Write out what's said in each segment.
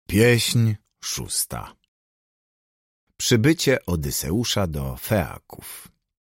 Pieśń 6. Przybycie Odyseusza do Feaków.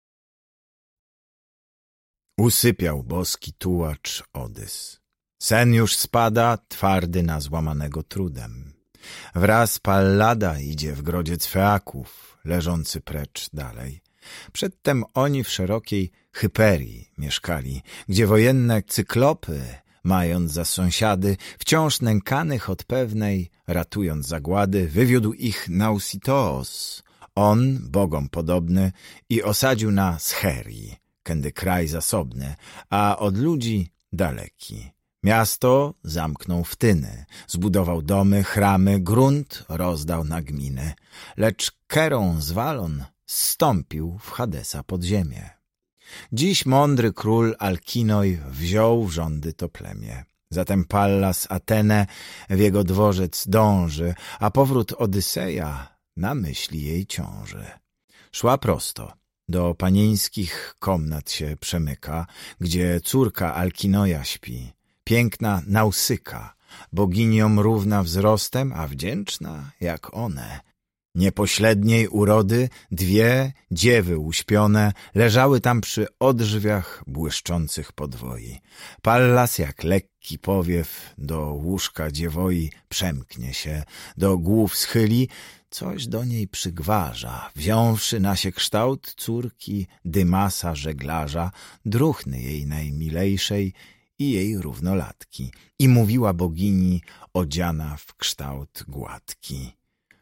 Usypiał boski tułacz Odys. Sen już spada, twardy na złamanego trudem. Wraz Pallada idzie w grodziec Feaków, leżący precz dalej. Przedtem oni w szerokiej Hyperii mieszkali, gdzie wojenne cyklopy, mając za sąsiady, wciąż nękanych od pewnej, ratując zagłady, wywiódł ich Nausitoos, on, bogom podobny, i osadził na Scherii, kędy kraj zasobny, a od ludzi daleki. Miasto zamknął w tyny, zbudował domy, chramy, grunt rozdał na gminy, lecz Kerą z Walon zstąpił w Hadesa pod ziemię. Dziś mądry król Alkinoj wziął w rządy to plemię. Zatem Pallas Atenę w jego dworzec dąży, a powrót Odyseja na myśli jej ciąży. Szła prosto, do panieńskich komnat się przemyka, gdzie córka Alkinoja śpi, piękna Nausyka, boginiom równa wzrostem, a wdzięczna jak one. Niepośledniej urody dwie dziewy uśpione leżały tam przy odrzwiach błyszczących podwoi. Pallas jak lekki powiew do łóżka dziewoi przemknie się, do głów schyli, coś do niej przygwarza, wziąwszy na się kształt córki Dymasa żeglarza, druhny jej najmilejszej i jej równolatki. I mówiła bogini, odziana w kształt gładki: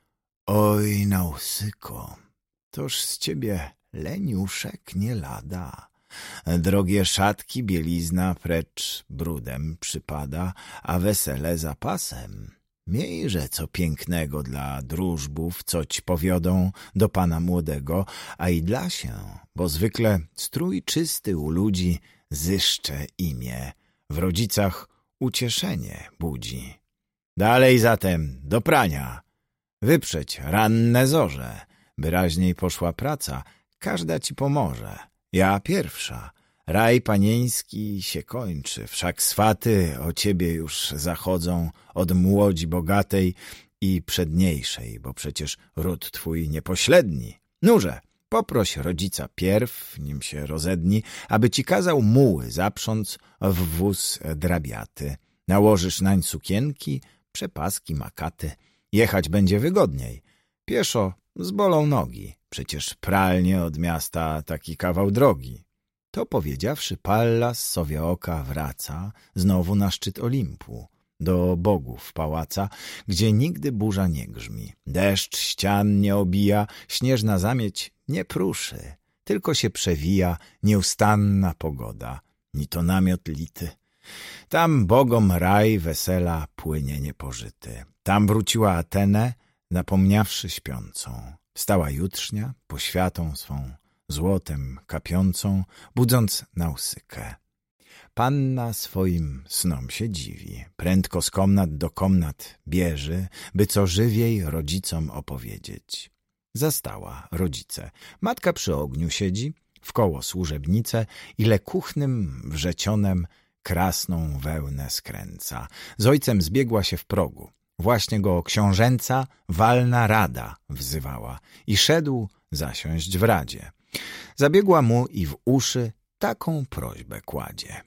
Oj, Nausyko, toż z ciebie leniuszek nie lada. Drogie szatki bielizna precz brudem przypada, a wesele zapasem. Miejże co pięknego dla drużbów, coć powiodą do pana młodego, a i dla się, bo zwykle strój czysty u ludzi zyszcze imię, w rodzicach ucieszenie budzi. Dalej zatem do prania, wyprzeć ranne zorze, by raźniej poszła praca, każda ci pomoże. Ja pierwsza, raj panieński się kończy, wszak swaty o ciebie już zachodzą od młodzi bogatej i przedniejszej, bo przecież ród twój niepośledni. Nurze, poproś rodzica pierw, nim się rozedni, aby ci kazał muły zaprząc w wóz drabiaty. Nałożysz nań sukienki, przepaski, makaty. Jechać będzie wygodniej. Pieszo zbolą nogi, przecież pralnie od miasta taki kawał drogi. To powiedziawszy, Pallas Sowiooka wraca znowu na szczyt Olimpu, do bogów pałaca, gdzie nigdy burza nie grzmi. Deszcz ścian nie obija, śnieżna zamieć nie pruszy, tylko się przewija nieustanna pogoda, ni to namiot lity. Tam bogom raj wesela płynie niepożyty. Tam wróciła Atenę, napomniawszy śpiącą. Wstała jutrznia, poświatą swą złotem kapiącą, budząc Nausykę. Panna swoim snom się dziwi, prędko z komnat do komnat bieży, by co żywiej rodzicom opowiedzieć. Zastała rodzice. Matka przy ogniu siedzi, wkoło służebnice, ile kuchnym wrzecionem krasną wełnę skręca. Z ojcem zbiegła się w progu. Właśnie go książęca walna rada wzywała i szedł zasiąść w radzie. Zabiegła mu i w uszy taką prośbę kładzie.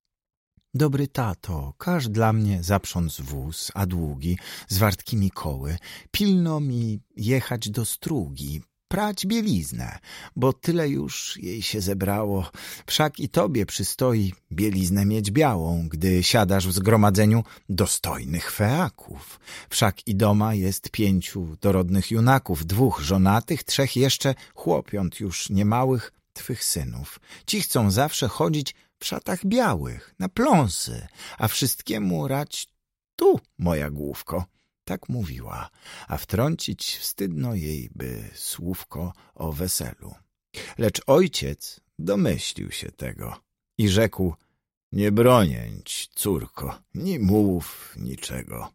Dobry tato, każ dla mnie zaprząc wóz, a długi, z wartkimi koły, pilno mi jechać do strugi, prać bieliznę, bo tyle już jej się zebrało. Wszak i tobie przystoi bieliznę mieć białą, gdy siadasz w zgromadzeniu dostojnych Feaków. Wszak i doma jest 5 dorodnych junaków, 2 żonatych, 3 jeszcze chłopiąt już niemałych twych synów. Ci chcą zawsze chodzić w szatach białych, na pląsy, a wszystkiemu rać tu, moja główko. Tak mówiła, a wtrącić wstydno jej by słówko o weselu. Lecz ojciec domyślił się tego i rzekł: nie bronięć, córko, ni mów niczego.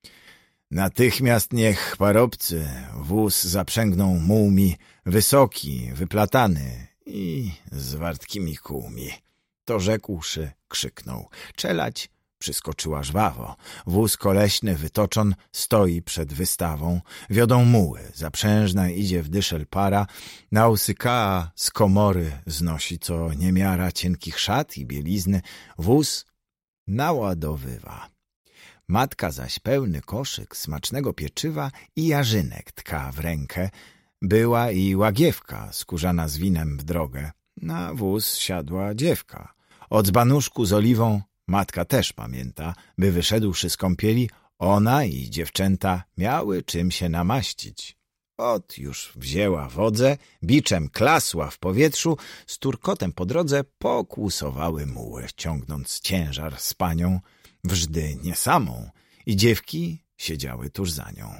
Natychmiast niech parobcy wóz zaprzęgną mułmi, wysoki, wyplatany i z wartkimi kółmi. To rzekłszy, krzyknął: czelać Przyskoczyła żwawo. Wóz koleśny wytoczon stoi przed wystawą. Wiodą muły, zaprzężna idzie w dyszel para. Nausykaa z komory znosi co niemiara cienkich szat i bielizny. Wóz naładowywa. Matka zaś pełny koszyk smacznego pieczywa i jarzynek tka w rękę. Była i łagiewka skórzana z winem w drogę. Na wóz siadła dziewka. Od dzbanuszku z oliwą matka też pamięta, by wyszedłszy z kąpieli, ona i dziewczęta miały czym się namaścić. Ot już wzięła wodze, biczem klasła w powietrzu, z turkotem po drodze pokłusowały muły, ciągnąc ciężar z panią, wżdy nie samą, i dziewki siedziały tuż za nią.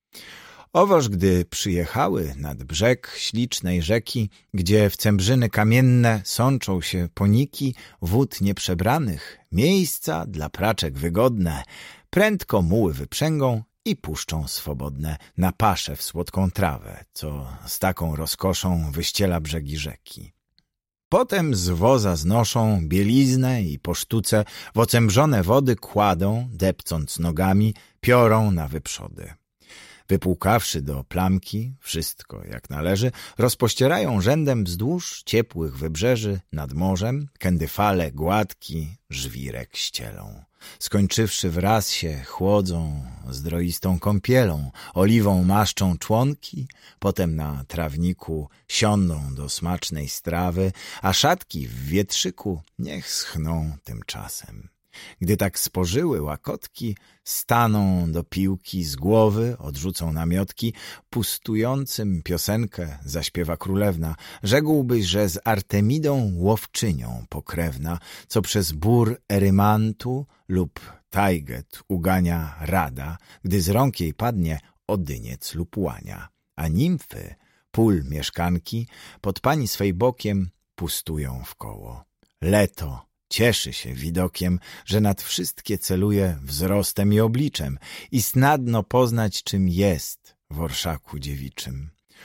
Owoż gdy przyjechały nad brzeg ślicznej rzeki, gdzie w cembrzyny kamienne sączą się poniki wód nieprzebranych, miejsca dla praczek wygodne, prędko muły wyprzęgą i puszczą swobodne na paszę w słodką trawę, co z taką rozkoszą wyściela brzegi rzeki. Potem z woza znoszą bieliznę i po sztuce w ocembrzone wody kładą, depcąc nogami, piorą na wyprzody. Wypłukawszy do plamki, wszystko jak należy, rozpościerają rzędem wzdłuż ciepłych wybrzeży nad morzem, kędy fale gładki żwirek ścielą. Skończywszy wraz się chłodzą zdroistą kąpielą, oliwą maszczą członki, potem na trawniku siądą do smacznej strawy, a szatki w wietrzyku niech schną tymczasem. Gdy tak spożyły łakotki, staną do piłki z głowy, odrzucą namiotki, pustującym piosenkę zaśpiewa królewna. Rzekłbyś, że z Artemidą łowczynią pokrewna, co przez bór Erymantu lub Tajget ugania rada, gdy z rąk jej padnie odyniec lub łania. A nimfy, pól mieszkanki, pod pani swej bokiem pustują wkoło. Leto cieszy się widokiem, że nad wszystkie celuje wzrostem i obliczem i snadno poznać, czym jest w orszaku dziewiczym.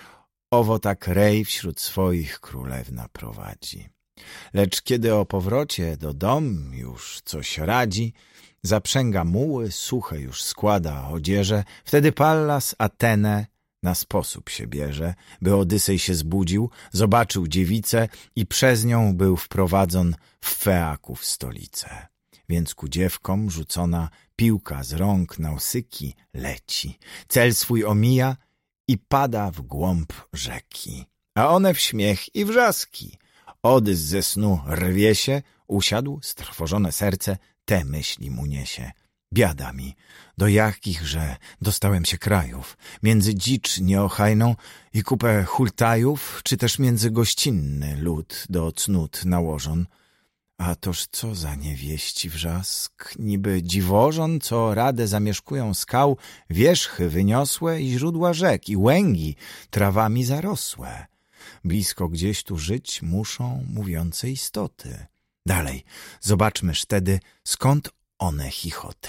Owo tak rej wśród swoich królewna prowadzi. Lecz kiedy o powrocie do dom już coś radzi, zaprzęga muły, suche już składa odzieże, wtedy Pallas Atenę na sposób się bierze, by Odysej się zbudził, zobaczył dziewicę i przez nią był wprowadzon w Feaków stolicę. Więc ku dziewkom rzucona piłka z rąk Nausyki leci, cel swój omija i pada w głąb rzeki. A one w śmiech i wrzaski. Odys ze snu rwie się, usiadł, strwożone serce te myśli mu niesie. Biada mi, do jakichże dostałem się krajów, między dzicz nieochajną i kupę hultajów, czy też między gościnny lud do cnót nałożon. A toż co za niewieści wrzask, niby dziwożon, co radę zamieszkują skał, wierzchy wyniosłe i źródła rzek, i łęgi trawami zarosłe. Blisko gdzieś tu żyć muszą mówiące istoty. Dalej, zobaczmy wtedy, skąd one chichoty.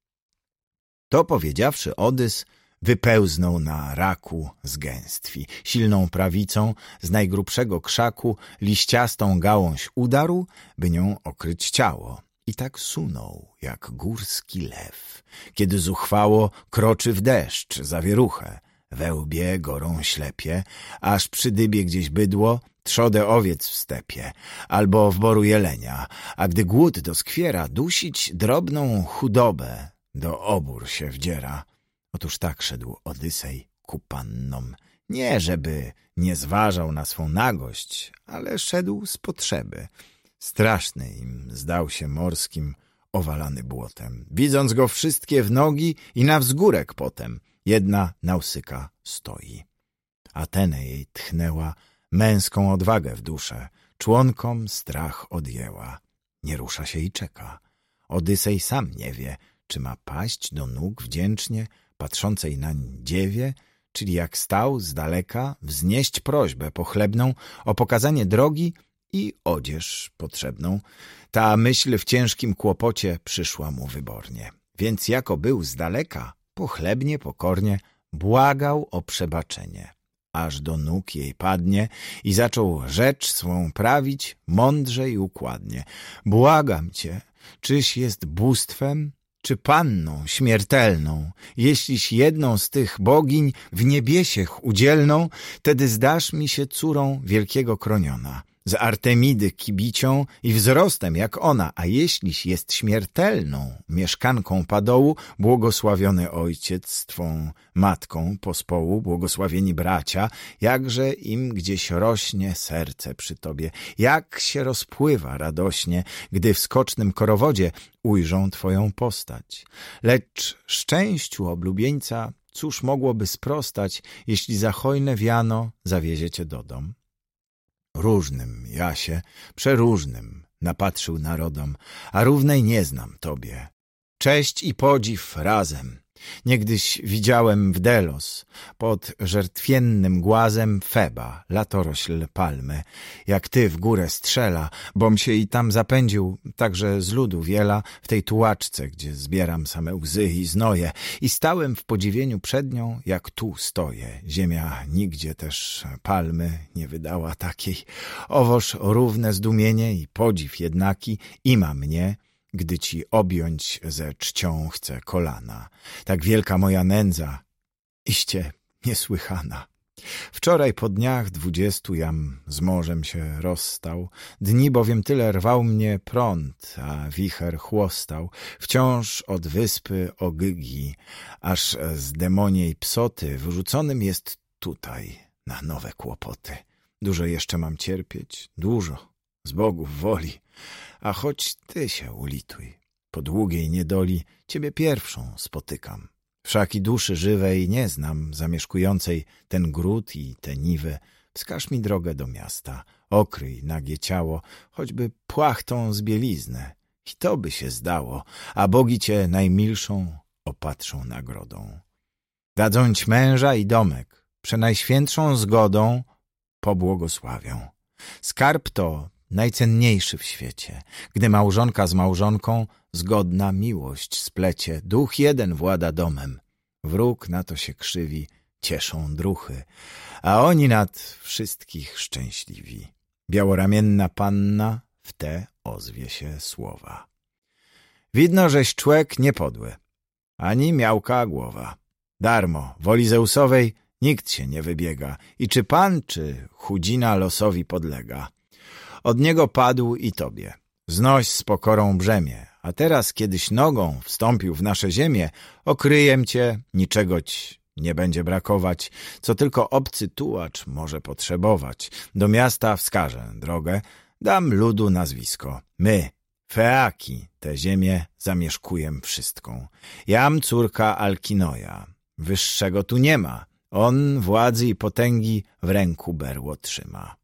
To powiedziawszy, Odys wypełznął na raku z gęstwi. Silną prawicą z najgrubszego krzaku liściastą gałąź udarł, by nią okryć ciało. I tak sunął, jak górski lew, kiedy zuchwało kroczy w deszcz, zawieruchę. We łbie gorą ślepie, aż przy dybie gdzieś bydło, trzodę owiec w stepie, albo w boru jelenia, a gdy głód doskwiera, dusić drobną chudobę, do obór się wdziera. Otóż tak szedł Odysej ku pannom, nie żeby nie zważał na swą nagość, ale szedł z potrzeby. Straszny im zdał się morskim, owalany błotem. Widząc go wszystkie w nogi i na wzgórek potem, jedna Nausyka stoi. Atenę jej tchnęła męską odwagę w duszę, członkom strach odjęła. Nie rusza się i czeka. Odysej sam nie wie, czy ma paść do nóg wdzięcznie patrzącej nań dziewie, czyli jak stał z daleka wznieść prośbę pochlebną o pokazanie drogi i odzież potrzebną. Ta myśl w ciężkim kłopocie przyszła mu wybornie. Więc jako był z daleka, pochlebnie, pokornie błagał o przebaczenie, aż do nóg jej padnie i zaczął rzecz swą prawić mądrze i układnie. Błagam cię, Czyś jest bóstwem, czy panną śmiertelną? Jeśliś jedną z tych bogiń w niebiesiech udzielną, tedy zdasz mi się córą wielkiego Kroniona, z Artemidy kibicią i wzrostem jak ona, a jeśliś jest śmiertelną mieszkanką padołu, błogosławiony ojciec z twą matką pospołu, błogosławieni bracia, jakże im gdzieś rośnie serce przy tobie, jak się rozpływa radośnie, gdy w skocznym korowodzie ujrzą twoją postać. Lecz szczęściu oblubieńca cóż mogłoby sprostać, jeśli za hojne wiano zawieziecie do dom? Różnym ja się, przeróżnym napatrzył narodom, a równej nie znam tobie. Cześć i podziw razem. Niegdyś widziałem w Delos, pod żertwiennym głazem Feba, latorośl palmy, jak ty w górę strzela, bom się i tam zapędził, także z ludu wiela, w tej tułaczce, gdzie zbieram same łzy i znoje, i stałem w podziwieniu przed nią, jak tu stoję. Ziemia nigdzie też palmy nie wydała takiej. Owoż równe zdumienie i podziw jednaki ima mnie, gdy ci objąć ze czcią chcę kolana. Tak wielka moja nędza, iście niesłychana. Wczoraj po dniach 20 jam z morzem się rozstał, dni bowiem tyle rwał mnie prąd, a wicher chłostał, wciąż od wyspy Ogygi, aż z demoniej Psoty wyrzuconym jest tutaj na nowe kłopoty. Dużo jeszcze mam cierpieć, dużo, z bogów woli, a choć ty się ulituj, po długiej niedoli ciebie pierwszą spotykam. Wszak i duszy żywej nie znam, zamieszkującej ten gród i te niwy. Wskaż mi drogę do miasta, okryj nagie ciało, choćby płachtą z bieliznę. I to by się zdało, a bogi cię najmilszą opatrzą nagrodą. Dadzą ci męża i domek, przenajświętszą zgodą pobłogosławią. Skarb to najcenniejszy w świecie, gdy małżonka z małżonką zgodna miłość splecie. Duch jeden włada domem, wróg na to się krzywi, cieszą druchy, a oni nad wszystkich szczęśliwi. Białoramienna panna w te ozwie się słowa. Widno, żeś człek niepodły, ani miałka głowa. Darmo, woli Zeusowej nikt się nie wybiega i czy pan, czy chudzina losowi podlega. Od niego padł i tobie. Znoś z pokorą brzemię, a teraz kiedyś nogą wstąpił w nasze ziemię, okryjem cię, niczego ci nie będzie brakować, co tylko obcy tułacz może potrzebować. Do miasta wskażę drogę, dam ludu nazwisko. My, Feaki, tę ziemię zamieszkujem wszystką. Jam córka Alkinoja, wyższego tu nie ma. On władzy i potęgi w ręku berło trzyma.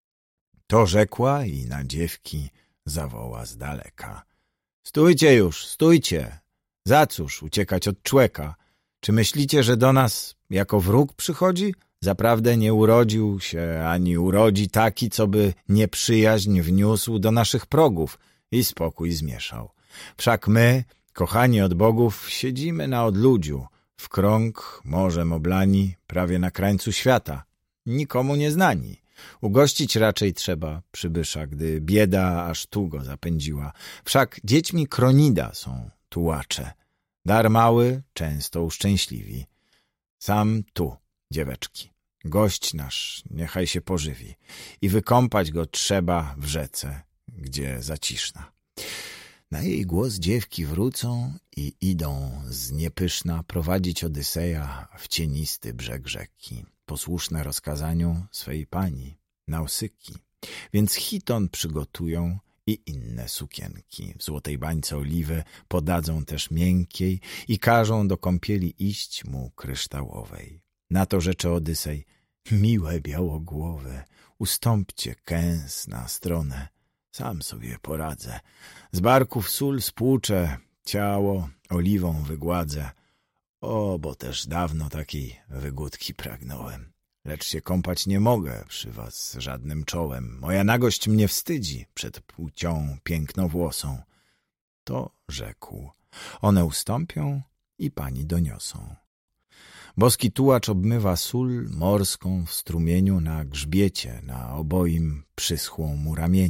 To rzekła i na dziewki zawoła z daleka. Stójcie już, stójcie! Za cóż uciekać od człeka? Czy myślicie, że do nas jako wróg przychodzi? Zaprawdę nie urodził się, ani urodzi taki, co by nieprzyjaźń wniósł do naszych progów i spokój zmieszał. Wszak my, kochani od bogów, siedzimy na odludziu, w krąg morzem oblani, prawie na krańcu świata, nikomu nie znani. Ugościć raczej trzeba przybysza, gdy bieda aż tu go zapędziła. Wszak dziećmi Kronida są tułacze. Dar mały często uszczęśliwi. Sam tu, dzieweczki, gość nasz niechaj się pożywi i wykąpać go trzeba w rzece, gdzie zaciszna. Na jej głos dziewki wrócą i idą z niepyszna prowadzić Odyseja w cienisty brzeg rzeki, posłuszne rozkazaniu swej pani, Nausyki. Więc chiton przygotują i inne sukienki. W złotej bańce oliwy podadzą też miękkiej i każą do kąpieli iść mu kryształowej. Na to rzecze Odysej: miłe białogłowe, ustąpcie kęs na stronę, sam sobie poradzę. Z barków sól spłuczę, ciało oliwą wygładzę. O, bo też dawno takiej wygódki pragnąłem. Lecz się kąpać nie mogę przy was żadnym czołem. Moja nagość mnie wstydzi przed płcią pięknowłosą. To rzekł. One ustąpią i pani doniosą. Boski tułacz obmywa sól morską w strumieniu na grzbiecie, na oboim przyschłą mu ramieniu.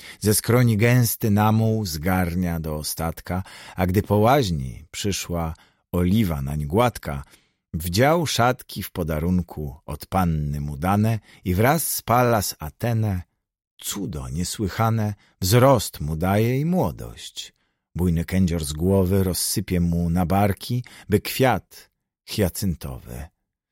Ze skroni gęsty namuł zgarnia do ostatka, a gdy po łaźni przyszła oliwa nań gładka, wdział szatki w podarunku od panny mu dane i wraz z Pallas Atene cudo niesłychane wzrost mu daje i młodość. Bujny kędzior z głowy rozsypie mu na barki, by kwiat hiacyntowy.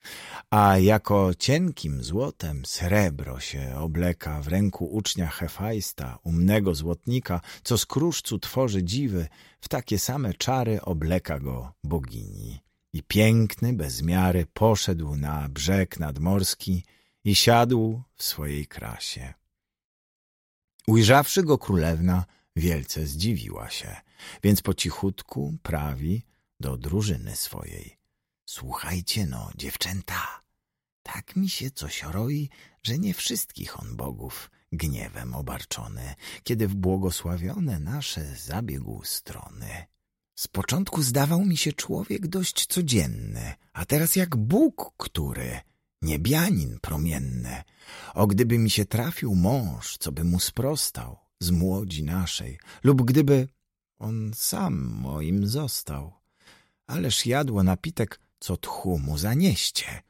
A jako cienkim złotem srebro się obleka w ręku ucznia Hefajsta, umnego złotnika, co z kruszcu tworzy dziwy, w takie same czary obleka go bogini. I piękny bez miary poszedł na brzeg nadmorski i siadł w swojej krasie. Ujrzawszy go królewna, wielce zdziwiła się, więc po cichutku prawi do drużyny swojej. Słuchajcie no, dziewczęta, tak mi się coś roi, że nie wszystkich on bogów gniewem obarczony, kiedy w błogosławione nasze zabiegł strony. Z początku zdawał mi się człowiek dość codzienny, a teraz jak Bóg, który niebianin promienny. O, gdyby mi się trafił mąż, co by mu sprostał z młodzi naszej, lub gdyby on sam moim został. Ależ jadło napitek, co tchu mu zanieście.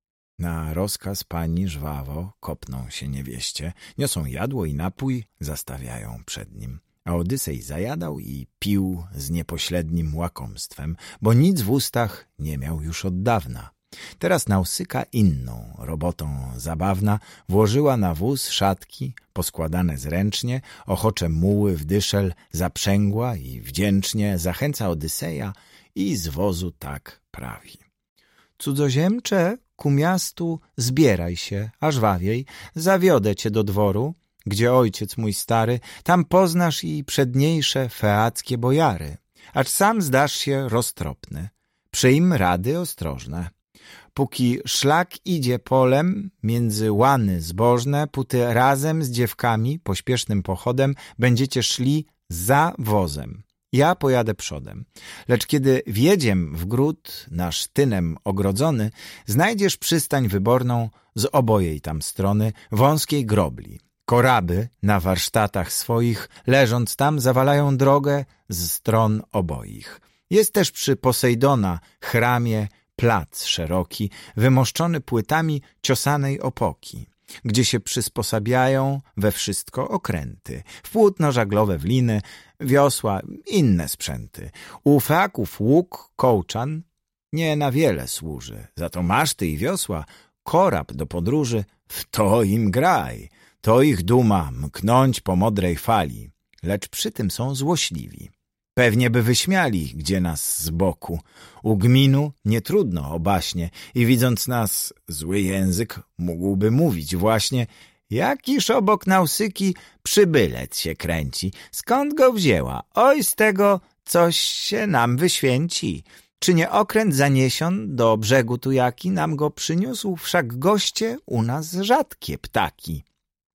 Na rozkaz pani żwawo kopną się niewieście, niosą jadło i napój, zastawiają przed nim. A Odysej zajadał i pił z niepośrednim łakomstwem, bo nic w ustach nie miał już od dawna. Teraz Nausyka inną robotą zabawna włożyła na wóz szatki poskładane zręcznie, ochocze muły w dyszel zaprzęgła i wdzięcznie zachęca Odyseja i z wozu tak prawi. Cudzoziemcze, ku miastu zbieraj się, a żwawiej, zawiodę cię do dworu, gdzie ojciec mój stary, tam poznasz i przedniejsze feackie bojary, acz sam zdasz się roztropny, przyjm rady ostrożne. Póki szlak idzie polem, między łany zbożne, póty razem z dziewkami, pośpiesznym pochodem, będziecie szli za wozem. Ja pojadę przodem. Lecz kiedy wjedziemy w gród, nasz tynem ogrodzony, znajdziesz przystań wyborną z obojej tam strony, wąskiej grobli. Koraby na warsztatach swoich, leżąc tam, zawalają drogę z stron oboich. Jest też przy Posejdona chramie plac szeroki, wymoszczony płytami ciosanej opoki, gdzie się przysposabiają we wszystko okręty, w płótno żaglowe wliny, wiosła, inne sprzęty. U feaków łuk, kołczan nie na wiele służy, za to maszty i wiosła, korab do podróży, w to im graj, to ich duma mknąć po modrej fali, lecz przy tym są złośliwi. Pewnie by wyśmiali, gdzie nas z boku. U gminu nietrudno obaśnie i widząc nas zły język mógłby mówić właśnie: jakiż obok Nausyki przybylec się kręci, skąd go wzięła? Oj, z tego coś się nam wyświęci. Czy nie okręt zaniesion do brzegu tu jaki nam go przyniósł? Wszak goście u nas rzadkie ptaki.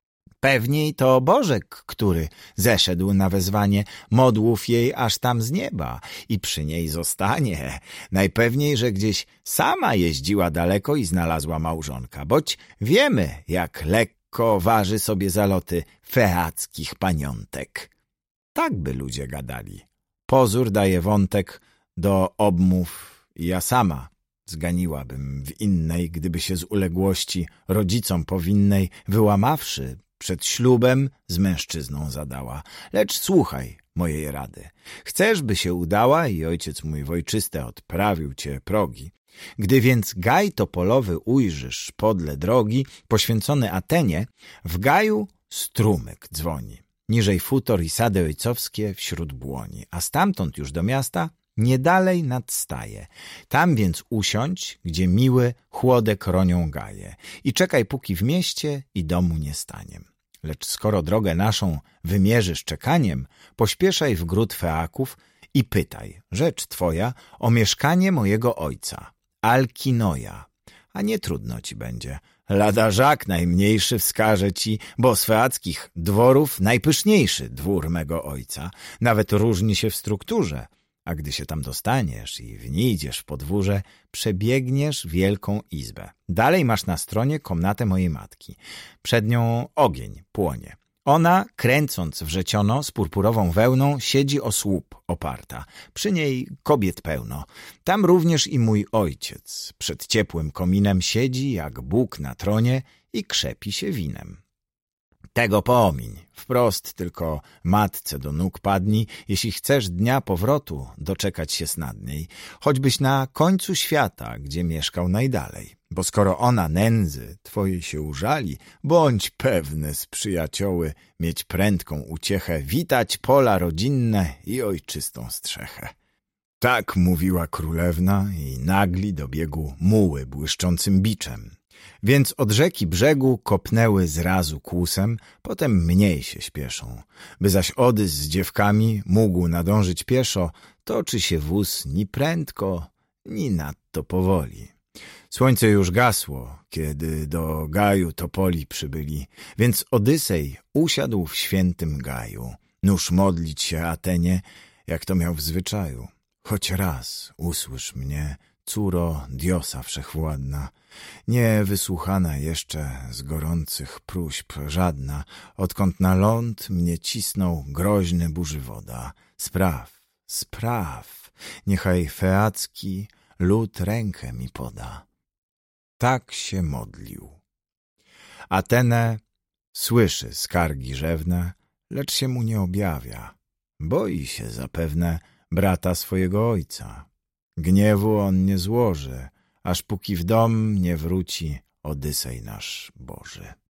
Pewniej to Bożek, który zeszedł na wezwanie modłów jej aż tam z nieba i przy niej zostanie. Najpewniej, że gdzieś sama jeździła daleko i znalazła małżonka, boć wiemy, jak lekko waży sobie zaloty feackich paniątek. Tak by ludzie gadali. Pozór daje wątek do obmów i ja sama zganiłabym w innej, gdyby się z uległości rodzicom powinnej, wyłamawszy przed ślubem, z mężczyzną zadała. Lecz słuchaj mojej rady. Chcesz, by się udała i ojciec mój wojczyste odprawił cię progi. Gdy więc gaj topolowy ujrzysz podle drogi, poświęcony Atenie, w gaju strumyk dzwoni. Niżej futor i sady ojcowskie wśród błoni, a stamtąd już do miasta nie dalej nadstaje. Tam więc usiądź, gdzie miły chłodek ronią gaje i czekaj, póki w mieście i domu nie staniem. Lecz skoro drogę naszą wymierzysz czekaniem, pośpieszaj w gród feaków i pytaj, rzecz twoja, o mieszkanie mojego ojca, Alkinoja, a nie trudno ci będzie. Lada żak najmniejszy wskaże ci, bo z feackich dworów najpyszniejszy dwór mego ojca, nawet różni się w strukturze. A gdy się tam dostaniesz i wnijdziesz w podwórze, przebiegniesz wielką izbę. Dalej masz na stronie komnatę mojej matki. Przed nią ogień płonie. Ona, kręcąc wrzeciono z purpurową wełną, siedzi o słup oparta. Przy niej kobiet pełno. Tam również i mój ojciec. Przed ciepłym kominem siedzi jak Bóg na tronie i krzepi się winem. Tego pomiń, wprost tylko matce do nóg padnij, jeśli chcesz dnia powrotu doczekać się snadniej, choćbyś na końcu świata, gdzie mieszkał najdalej. Bo skoro ona nędzy twojej się użali, bądź pewny z przyjacioły mieć prędką uciechę, witać pola rodzinne i ojczystą strzechę. Tak mówiła królewna i nagli dobiegł muły błyszczącym biczem. Więc od rzeki brzegu kopnęły zrazu kłusem, potem mniej się śpieszą. By zaś Odys z dziewkami mógł nadążyć pieszo, toczy się wóz ni prędko, ni nadto powoli. Słońce już gasło, kiedy do gaju topoli przybyli, więc Odysej usiadł w świętym gaju. Nuż modlić się Atenie, jak to miał w zwyczaju. Choć raz usłysz mnie, córo Diosa wszechwładna, nie wysłuchana jeszcze z gorących próśb żadna, odkąd na ląd mnie cisnął groźny burzy woda. Spraw, spraw, niechaj feacki lud rękę mi poda. Tak się modlił. Atene słyszy skargi rzewne, lecz się mu nie objawia. Boi się zapewne brata swojego ojca. Gniewu on nie złoży, aż póki w dom nie wróci Odysej nasz Boży.